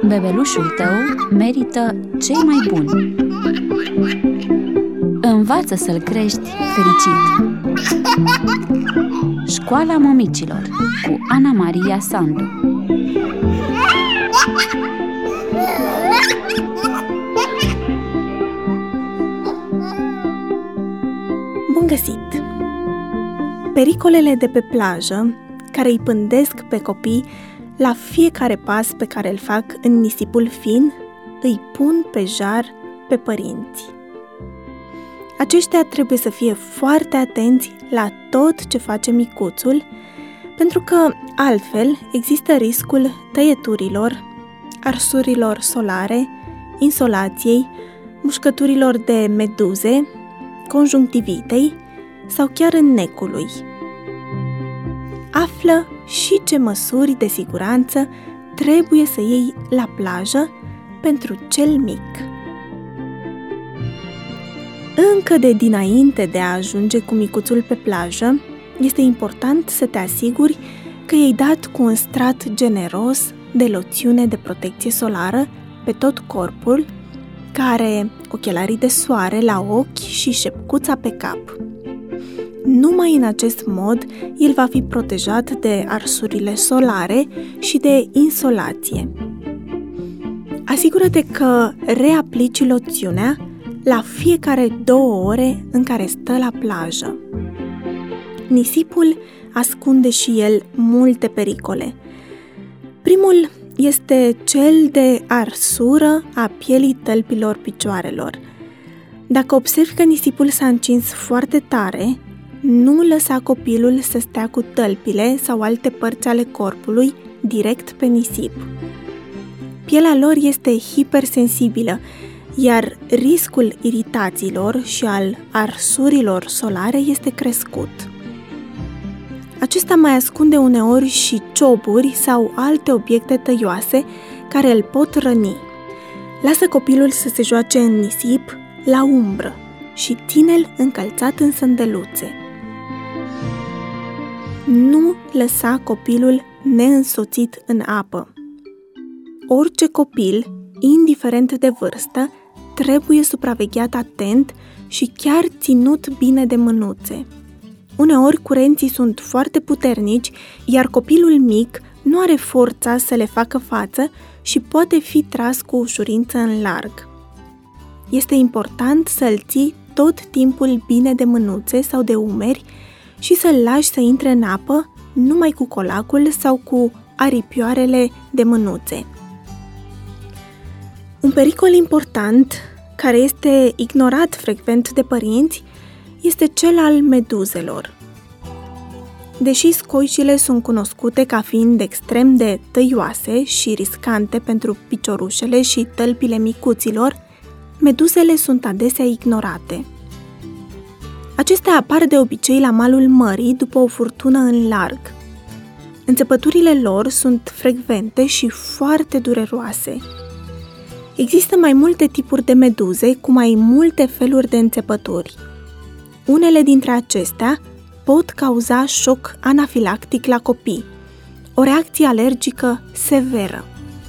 Bebelușul tău merită cei mai buni. Învață să-l crești fericit. Școala Mămicilor cu Ana Maria Sandu. Bun găsit! Pericolele de pe plajă, care îi pândesc pe copii la fiecare pas pe care îl fac în nisipul fin, îi pun pe jar pe părinți. Aceștia trebuie să fie foarte atenți la tot ce face micuțul, pentru că altfel există riscul tăieturilor, arsurilor solare, insolației, mușcăturilor de meduze, conjunctivitei sau chiar înnecului. Află și ce măsuri de siguranță trebuie să iei la plajă pentru cel mic. Încă de dinainte de a ajunge cu micuțul pe plajă, este important să te asiguri că i-ai dat cu un strat generos de loțiune de protecție solară pe tot corpul, care ochelarii de soare la ochi și șepcuța pe cap. Numai în acest mod el va fi protejat de arsurile solare și de insolație. Asigură-te că reaplici loțiunea la fiecare 2 ore în care stă la plajă. Nisipul ascunde și el multe pericole. Primul este cel de arsură a pielii tălpilor picioarelor. Dacă observi că nisipul s-a încins foarte tare, nu lăsa copilul să stea cu tălpile sau alte părți ale corpului direct pe nisip. Pielea lor este hipersensibilă, iar riscul iritațiilor și al arsurilor solare este crescut. Acesta mai ascunde uneori și cioburi sau alte obiecte tăioase care îl pot răni. Lasă copilul să se joace în nisip, la umbră, și ține-l încălțat în sândeluțe. Nu lăsa copilul neînsoțit în apă. Orice copil, indiferent de vârstă, trebuie supravegheat atent și chiar ținut bine de mânuțe. Uneori curenții sunt foarte puternici, iar copilul mic nu are forța să le facă față și poate fi tras cu ușurință în larg. Este important să-l ții tot timpul bine de mânuțe sau de umeri și să-l lași să intre în apă numai cu colacul sau cu aripioarele de mânuțe. Un pericol important, care este ignorat frecvent de părinți, este cel al meduzelor. Deși scoicile sunt cunoscute ca fiind extrem de tăioase și riscante pentru piciorușele și tălpile micuților, meduzele sunt adesea ignorate. Acestea apar de obicei la malul mării după o furtună în larg. Înțepăturile lor sunt frecvente și foarte dureroase. Există mai multe tipuri de meduze cu mai multe feluri de înțepături. Unele dintre acestea pot cauza șoc anafilactic la copii, o reacție alergică severă.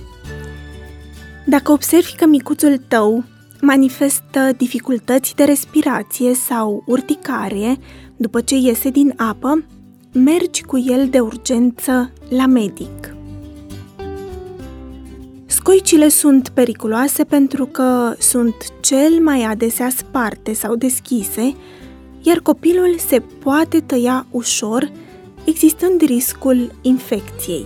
Dacă observi că micuțul tău manifestă dificultăți de respirație sau urticarie după ce iese din apă, mergi cu el de urgență la medic. Scoicile sunt periculoase pentru că sunt cel mai adesea sparte sau deschise, iar copilul se poate tăia ușor, existând riscul infecției.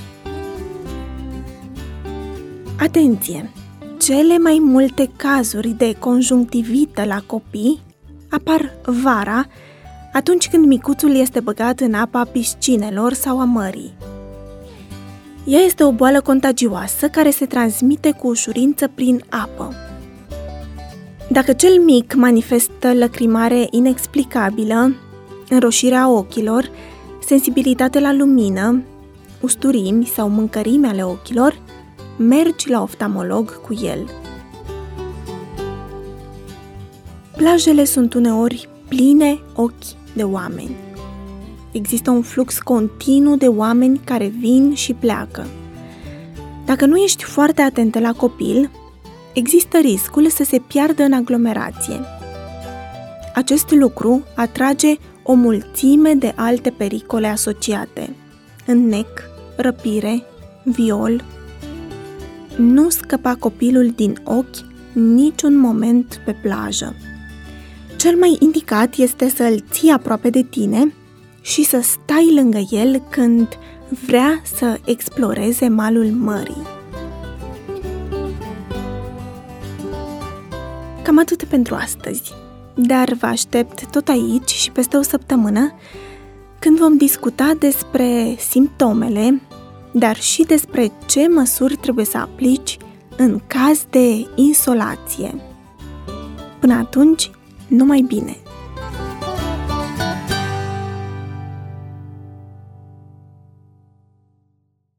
Atenție! Cele mai multe cazuri de conjunctivită la copii apar vara, atunci când micuțul este băgat în apa piscinelor sau a mării. Ea este o boală contagioasă care se transmite cu ușurință prin apă. Dacă cel mic manifestă lăcrimare inexplicabilă, înroșirea ochilor, sensibilitate la lumină, usturimi sau mâncărimi ale ochilor, mergi la oftalmolog cu el. Plajele sunt uneori pline ochi de oameni. Există un flux continuu de oameni care vin și pleacă. Dacă nu ești foarte atentă la copil, există riscul să se piardă în aglomerație. Acest lucru atrage o mulțime de alte pericole asociate: înnec, răpire, viol. Nu scăpa copilul din ochi niciun moment pe plajă. Cel mai indicat este să îl ții aproape de tine și să stai lângă el când vrea să exploreze malul mării. Cam atât pentru astăzi, dar vă aștept tot aici și peste o săptămână, când vom discuta despre simptomele, dar și despre ce măsuri trebuie să aplici în caz de insolație. Până atunci, numai bine!